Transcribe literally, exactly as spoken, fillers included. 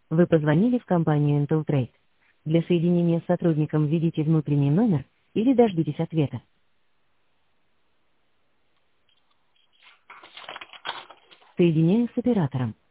Вы позвонили в компанию Intel Trade. Для соединения с сотрудником введите внутренний номер или дождитесь ответа. Соединяю с оператором.